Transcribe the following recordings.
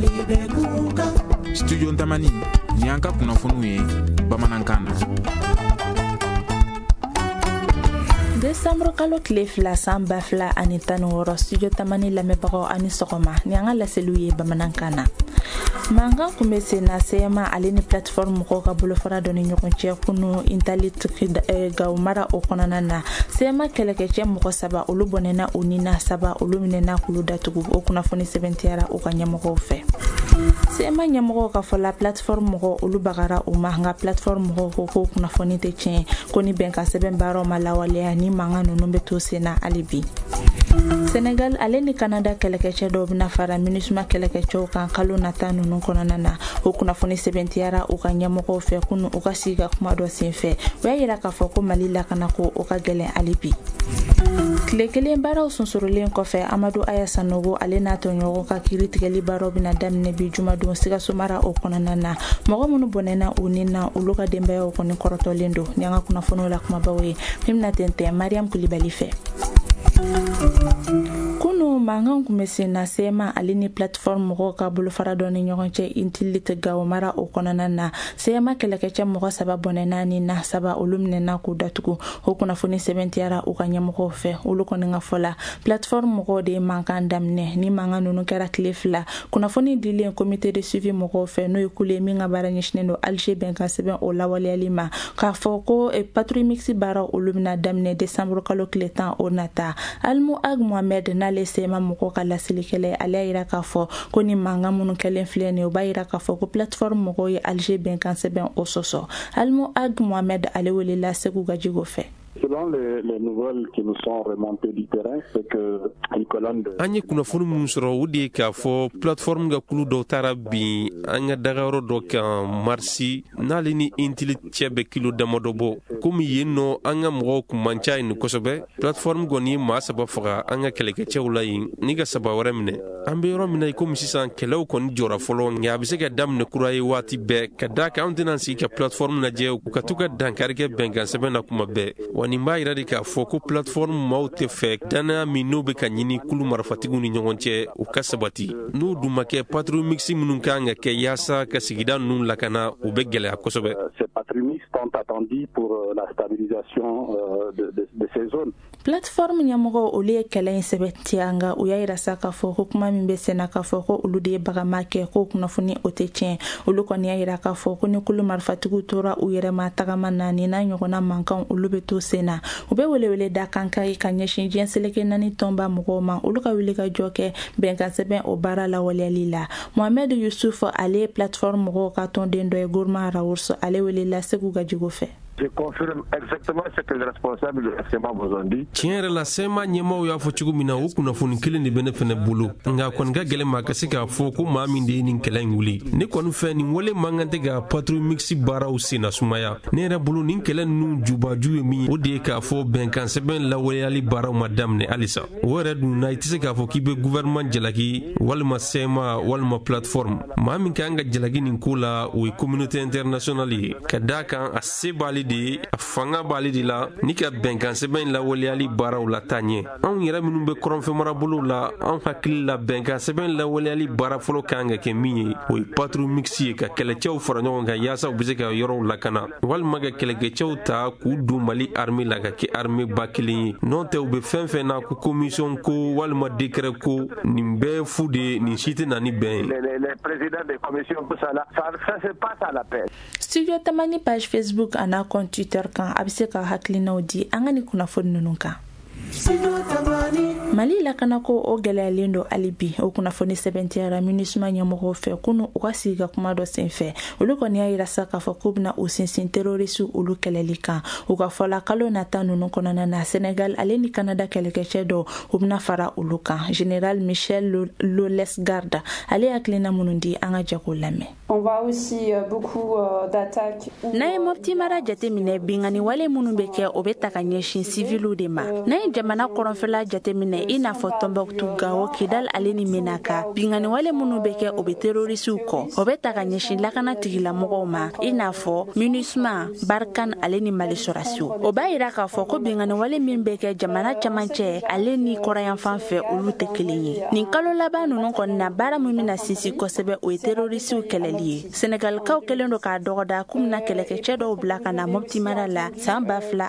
Studio Ntamani ni an ka kunnafoniw ye bamanankan na. Décembre kalo tile fila san ba fila ani tan wɔɔrɔ Studio Tamani lamɛnbagaw ani sɔgɔma ni an ka laseliw ye bamanankan na. Mankan kun bɛ sen na CMA ale ni plateforme mɔgɔw ka bolofara dɔ ni ɲɔgɔn cɛ kunu Internet Gawo mara o kɔnɔna na. CMA kɛlɛkɛcɛ mɔgɔ saba olu bɔnɛna o ni na saba olu minɛna kulu datugu o kunnafoni sɛbɛntiyara u ka ɲɛmɔgɔw fɛ. CMA ɲɛmɔgɔw ka fɔ la plateforme mɔgɔw olu bagara u ma nka plateforme mɔgɔw ko kunnafoni tɛ tiɲɛ ko ni bɛnkan sɛbɛn baaraw ma lawaleya ni mankan ninnu bɛ to sen na hali bi. Senegal ale ni Canada kɛlɛkɛcɛ dɔw bɛna fara MINUSMA kɛlɛkɛcɛw kan kalo nata ninnu kɔnɔna na o kunnafoni sɛbɛntiyara u ka ɲɛmɔgɔw fɛ kunu u ka sigi ka kuma dɔ senfɛ u y'a yira k'a fɔ ko Mali lakana ko o ka gɛlɛn hali bi. Tile kelen baaraw sunsurulen kɔfɛ Amadu Aya Sanogo ale n'a tɔɲɔgɔnw ka kiiri tigɛli baaraw bɛna daminɛ bi jumadon Sikaso mara o kɔnɔna na mɔgɔ minnu bɔnɛna u ni na olu ka denbayaw kɔni kɔrɔtɔlen don ni an ka kunnafoniw la kumabaw ye min bɛna tɛntɛn Mariam Kulibali fɛ. Kunu mankan kun bɛ sen na CMA ale ni plateforme mɔgɔw ka bolofara dɔ ni ɲɔgɔn cɛ Internet Gawo mara o kɔnɔna na CMA kɛlɛkɛcɛ mɔgɔ saba bɔnɛna ni na saba olu minɛna k'u datugu o kunnafoni sɛbɛntiyara u ka ɲɛmɔgɔw fɛ olu kɔni ka fɔ la plateforme mɔgɔw de ye mankan daminɛ ni mankan ninnu kɛra tile fila kunnafoni dilen comité de suivi mɔgɔw fɛ n'o ye kule min ka baara ɲɛsinnen don Alger bɛnkan sɛbɛn o lawaleyali ma k'a fɔ ko patrouille mixte baaraw olu bɛna daminɛ décembre kalo tile 10 o nata Almu Ag Mohamed n'ale CMA mɔgɔw ka lasilikɛla ale y'a yira k'a fɔ ko ni mankan minnu kɛlen filɛ nin o b'a yira k'a fɔ ko plateforme mɔgɔw ye Alger bɛnkan sɛbɛn o sɔsɔ Almu Ag Mohamed ale welela Segu Gajigo fɛ. Selon les nouvelles qui nous sont remontées du terrain, c'est que une colonne de... An ye kunnafoni minnu sɔrɔ o de ye k'a fɔ plateforme ka kulu dɔw taara bin an ka dagayɔrɔ dɔ kan marisi n'ale ni Intili cɛ bɛ kilo damadɔ bɔ komi yen nɔ an ka mɔgɔw kun man ca yen kosɛbɛ plateforme kɔni ye maa saba faga an ka kɛlɛkɛcɛw la yen ni ka saba wɛrɛ minɛ an bɛ yɔrɔ min na i komi sisan kɛlɛw kɔni jɔra fɔlɔ nka a bɛ se ka daminɛ kura ye waati bɛɛ ka da kan an tɛna sigi ka plateforme lajɛ u ka to ka dankari kɛ bɛnkan sɛbɛn na kuma bɛɛ wa nin b'a yira de k'a fɔ ko plateforme maaw tɛ fɛ danaya min n'o bɛ ka ɲini kulu marifatigiw ni ɲɔgɔn cɛ u ka sabati n'u dun ma kɛ patrouille mixte minnu kan ka kɛ yaasa ka sigida ninnu lakana u bɛ gɛlɛya kosɛbɛ. Ces patrouilles mixtes sont attendues pour la stabilisation de ces zones. Plateforme ɲɛmɔgɔw olu ye kɛlɛ in sɛbɛntiya nka u y'a yira sa k'a fɔ ko kuma min bɛ senna k'a fɔ ko olu de ye bagama kɛ ko kunnafoni o tɛ tiɲɛ olu kɔni y'a yira k'a fɔ ko ni kulu marifatigiw tora u yɛrɛ ma tagama na ni n'a ɲɔgɔnna mankanw olu bɛ to sen na u bɛ welewele da kan ka ɲɛsin diɲɛ seleke naani tɔnba mɔgɔw ma olu ka wuli ka jɔ kɛ bɛnkan sɛbɛn o baara lawaleyali la Mohamed Yusuf ale ye plateforme mɔgɔw ka tɔnden dɔ ye Gourma Raourso ale welela Segu Gajigo fɛ. Je confirme exactement ce que les responsables de la CMA vous ont dit. Tiɲɛ yɛrɛ la CMA ɲɛmaaw y'a fɔ cogo min na o kunnafoni kelen de bɛ ne fɛnɛ bolo nka kɔni ka gɛlɛn ma ka se k'a fɔ ko maa min de ye nin kɛlɛ in wuli ne kɔni fɛ nin wale man kan tɛ ka patrouille mixte baaraw sen na sumaya ne yɛrɛ bolo nin kɛlɛ ninnu jubaju ye min ye o de ye k'a fɔ bɛnkan sɛbɛn lawaleyali baaraw ma daminɛ halisa o yɛrɛ dun na i tɛ se k'a fɔ k'i bɛ gouvernement jalaki walima CMA walima plateforme maa min kan ka jalaki nin ko la o ye communauté internationale ye ka d'a kan a se b'ale de ye a fanga b'ale de la ni ka bɛnkan sɛbɛn lawaleyali baaraw la taa ɲɛ anw yɛrɛ minnu bɛ kɔrɔnfɛ marabolo la anw hakili la bɛnkan sɛbɛn lawaleyali baara fɔlɔ kan ka kɛ min ye o ye patrouille mixte ye ka kɛlɛcɛw fara ɲɔgɔn kan yaasa u bɛ se ka yɔrɔw lakana walima ka kɛlɛkɛcɛw ta k'u don Mali armée la ka kɛ armée ba kelen ye n'o tɛ u bɛ fɛn fɛn na ko commission ko walima décret ko nin bɛɛ fu de ye nin si tɛ na ni bɛn ye. Les présidents des commissions pour ça c'est pas ça la paix. Studio Tamani page Facebook ana compte Twitter kan a bɛ se ka hakilinaw di an ka ni kunnafoni ninnu kan. Mali lakana ko o gɛlɛyalen don hali bi o kunnafoni sɛbɛntiyara MINUSMA ɲɛmɔgɔw fɛ kunu u ka sigi ka kuma dɔ senfɛ olu kɔni y'a yira sa k'a fɔ k'u bɛna u sinsin terroriste olu kɛlɛli kan u ka fɔla kalo nata ninnu kɔnɔna na Senegal ale ni Canada kɛlɛkɛcɛ dɔw u bɛna fara olu kan Général Michel Lolesgarde ale hakilina minnu di an ka jago lamɛn. On voit aussi beaucoup d'attaques. N'a ye Mopti mara jateminɛ bingani wale minnu bɛ kɛ o bɛ ta ka ɲɛsin civilu de ma n'a ye jamana kɔrɔnfɛla jateminɛ mɛn i n'a fɔ Tombouctou, Gao, Kidal ale ni Menaka. Bingani wale minnu bɛ kɛ o bɛ terrorisiw kɔ. O bɛ ta ka ɲɛsin lakana tigilamɔgɔw ma i n'a fɔ MINUSMA, Barkhane ale ni Mali sɔrɔsiw. O b'a yira k'a fɔ ko bingani wale min bɛ kɛ jamana camancɛ ale ni kɔrɔyanfan fɛ olu tɛ kelen ye. Nin kalo laban ninnu kɔni na baara min bɛna sinsin kosɛbɛ o ye terrorisiw kɛlɛli ye. Senegalikaw kɛlen don k'a dɔgɔda k'u bɛna kɛlɛkɛcɛ dɔw bila ka na Mopti mara la san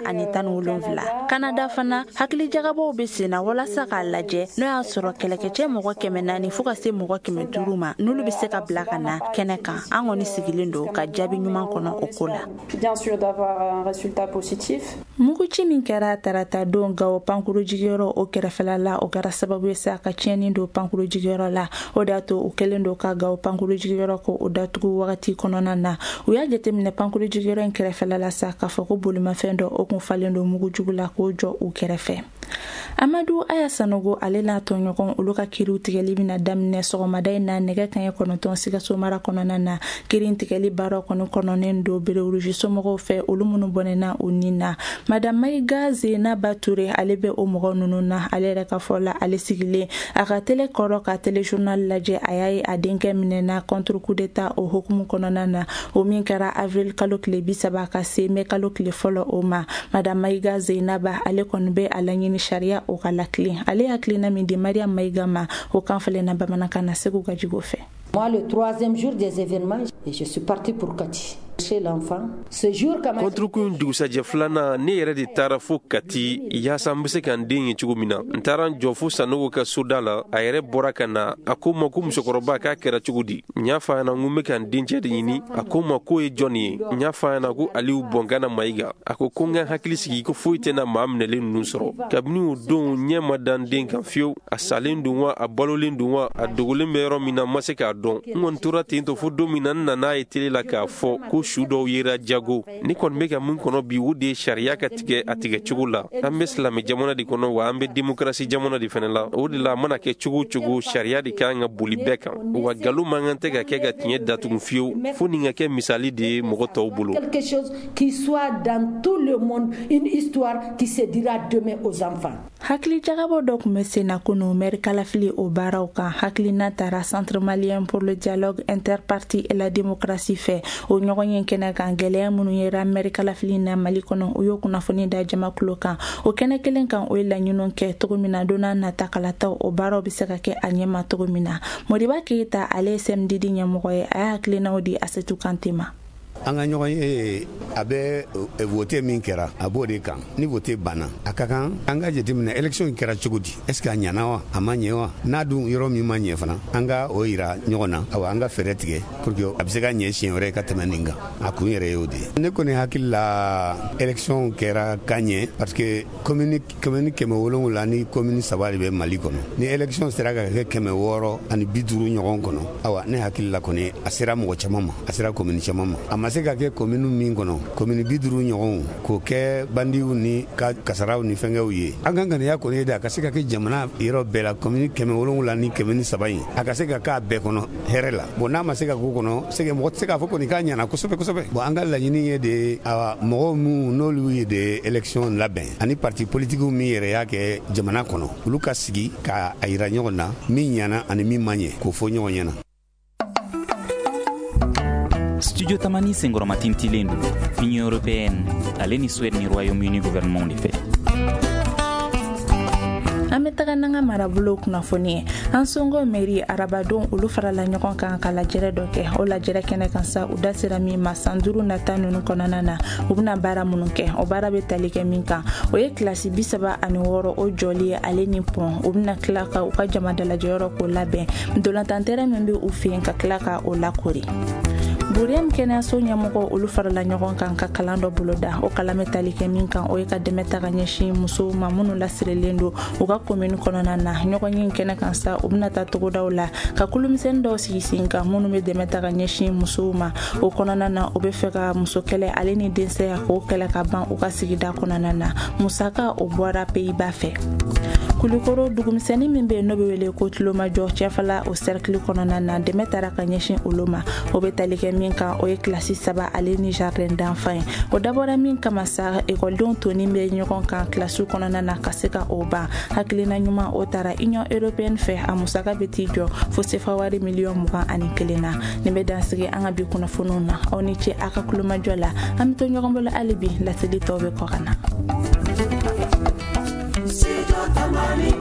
2017. Canada fana hakilijagabɔw bɛ sen na walasa k'a lajɛ n'o y'a sɔrɔ kɛlɛkɛcɛ mɔgɔ 400 fo ka se mɔgɔ 500 ma n'olu bɛ se ka bila ka na kɛnɛ kan. An kɔni sigilen don ka jaabi ɲuman kɔnɔ o ko la. Bien sûr d'avoir un résultat positif. Muguci min kɛra tarata don Gao pankuru jigiyɔrɔ o kɛrɛfɛla la o kɛra sababu ye sa ka tiɲɛni don pankuru jigiyɔrɔ la. O de y'a to u kɛlen don ka Gao pankuru jigiyɔrɔ ko o datugu wagati kɔnɔna na. U y'a jateminɛ pankuru jigiyɔrɔ in kɛrɛfɛla la sa k'a fɔ ko bolimafɛn dɔ o kun falen don mugu jugu la k'o jɔ u kɛrɛfɛ. Amadu Aya Sanogo ale n'a tɔɲɔgɔn olu ka kiriw tigɛli bɛna daminɛ sɔgɔmada in na nɛgɛ kanɲɛ 9 Sikaso mara kɔnɔna na. Kiri tigɛli baara kɔnɔnen don bere uruji somɔgɔw fɛ olu minnu bɔnɛna u ni na. Madame Maïga Zeynaba Touré ale bɛ o mɔgɔ ninnu na ale yɛrɛ ka fɔ la ale sigilen a ka télé kɔrɔ ka téléjournal lajɛ a y'a ye a denkɛ minɛna contre coup d'état o hukumu kɔnɔna na o min kɛra avril kalo tile 30 ka se mai kalo tile fɔlɔ o ma. Madame Maïga Zeynaba ale kɔni bɛ a laɲini sariya o ka lakile ale hakilina min di Mariam Maïga ma o kan falen na bamanankan na Segu ka jigo fɛ. Moi, le 3e jour des événements, je suis partie pour Kati. Chez l'enfant, ce jour quand même. Kontrukun dugusajɛ filanan ne yɛrɛ de taara fo Kati yaasa n bɛ se ka n den ye cogo min na. N taara n jɔ fo Sanogo ka soda la a yɛrɛ bɔra ka na a ko n ma ko musokɔrɔba k'a kɛra cogo di. N y'a fɔ a ɲɛna n ko n bɛ ka n dencɛ de ɲini a ko n ma k'o ye jɔn ye. N y'a fɔ a ɲɛna ko Aliyu Bɔngana Mayiga a ko n ka hakili sigi ko foyi tɛna maa minɛlen ninnu sɔrɔ. Kabini o don ɲɛ ma da n den kan fiyewu a salen don wa a balolen don wa a dogolen bɛ yɔrɔ min na n ma se k'a dɔn. N kɔni tora ten to fo don min na n nan'a ye télé la k'a fɔ ko su dɔw yera jago ni kɔni bɛ ka mun kɔnɔ bi o de ye sariya ka tigɛ a tigɛ cogo la. An bɛ silamɛ jamana de kɔnɔ wa an bɛ démocratie jamana de fana la. O de la a mana kɛ cogo cogo sariya de kan ka boli bɛɛ kan. Wa nkalon man kan tɛ ka kɛ ka tiɲɛ datugu fiyewu fo nin ka kɛ misali de ye mɔgɔ tɔw bolo. Quelque chose qui soit dans tout le monde une histoire qui se dira demain aux enfants. Hakili jagabɔ dɔ kun bɛ sen na kunu maire kalafili o baaraw kan hakilina taara Centre malien pour le dialogue interparti et la démocratie fɛ o ɲɔgɔn ye kɛnɛ kan gɛlɛya minnu yera maire kalafili na Mali kɔnɔ o y'o kunnafoni da jamakulo kan o kɛnɛ kelen kan o ye laɲiniw kɛ cogo min na don n'a nata kalataw o baaraw bɛ se ka kɛ a ɲɛma cogo min na. Modiba Keyita ale ye CMDD ɲɛmɔgɔ ye a y'a hakilinaw di Asetu Kante ma. An ka ɲɔgɔn ye a bɛ vote min kɛra a b'o de kan ni vote banna a ka kan an ka jateminɛ élection kɛra cogo di est-ce que a ɲɛna wa a ma ɲɛ wa n'a dun yɔrɔ min ma ɲɛ fana an ka o yira ɲɔgɔn na awa an ka fɛɛrɛ tigɛ pour que a bɛ se ka ɲɛ siɲɛ wɛrɛ ka tɛmɛ nin kan a kun yɛrɛ y'o de ye. Ne kɔni hakili la élection kɛra ka ɲɛ parce que commune 7 ni commune 3 de bɛ Mali kɔnɔ ni élection sera ka kɛ 650 ɲɔgɔn kɔnɔ awa ne hakili la kɔni a sera mɔgɔ caman ma a sera commune caman ma a ma se ka kɛ commune min kɔnɔ commune 50 ɲɔgɔn k'o kɛ bandiw ni kasaraw ni fɛngɛw ye an kan ŋaniya kɔni ye de a ka se ka kɛ jamana yɔrɔ bɛɛ la commune 7 ni commune 3 in a ka se ka k'a bɛɛ kɔnɔ hɛrɛ la bon n'a ma se ka k'o kɔnɔ mɔgɔ tɛ se k'a fɔ kɔni k'a ɲɛna kosɛbɛ kosɛbɛ bon an ka laɲini ye de mɔgɔw minnu n'olu ye de élection labɛn ani parti politique min yɛrɛ y'a kɛ jamana kɔnɔ olu ka sigi k'a yira ɲɔgɔn na min ɲɛna ani min ma ɲɛ k'o fɔ ɲɔgɔn ɲɛna. Studio Tamani senkɔrɔma tintilen don Union européenne ale ni Suède ni Royaume-Uni gouvernement de fɛ. An bɛ taga n'an ka marabolo kunnafoni ye an songo mairie arabadon olu farala ɲɔgɔn kan ka lajɛrɛ dɔ kɛ o lajɛrɛ kɛnɛ kan sa u da sera min ma san 5 nata ninnu kɔnɔna na u bɛna baara minnu kɛ o baara bɛ tali kɛ min kan o ye kilasi 36 o jɔli ye ale ni pɔn u bɛna tila ka u ka jama dalajɛyɔrɔ k'o labɛn ntolantan min bɛ u fɛ yen ka tila ka o lakori. Buriam kɛnɛyaso ɲɛmɔgɔ olu farala ɲɔgɔn kan ka kalan dɔ boloda o kalan bɛ tali kɛ min kan o ye ka dɛmɛ ta ka ɲɛsin musow ma minnu lasirilen don u ka commune kɔnɔna na ɲɔgɔn ye kɛnɛ kan sa u bɛna taa togodaw la ka kulumisɛnnin dɔw sigi sen kan minnu bɛ dɛmɛ ta ka ɲɛsin musow ma o kɔnɔna na u bɛ fɛ ka muso kɛlɛ ale ni densaya k'o kɛlɛ ka ban u ka sigida kɔnɔna na musaka o bɔra Pays-Bas fɛ. Kulikoro dugumisɛnnin min bɛ yen n'o bɛ wele ko Tulomajɔ cɛfala o cercle kɔnɔna na dɛmɛ taara ka ɲɛsin olu ma o bɛ tali kɛ min min kan o ye klasi 3 ale ni jardin d'enfant o dabɔra min kama sa ekɔlidenw toni bɛ ɲɔgɔn kan klasiw kɔnɔna na ka se ka o ban hakilina ɲuman o tara union européenne fɛ a musaka bɛ t'i jɔ fo sefa wari miliyɔn 21 na nin bɛ dansigi an ka bi kunnafoniw na aw ni ce a ka kulomajɔ la an bɛ to ɲɔgɔn bolo hali bi laseli tɔw bɛ kɔ ka na.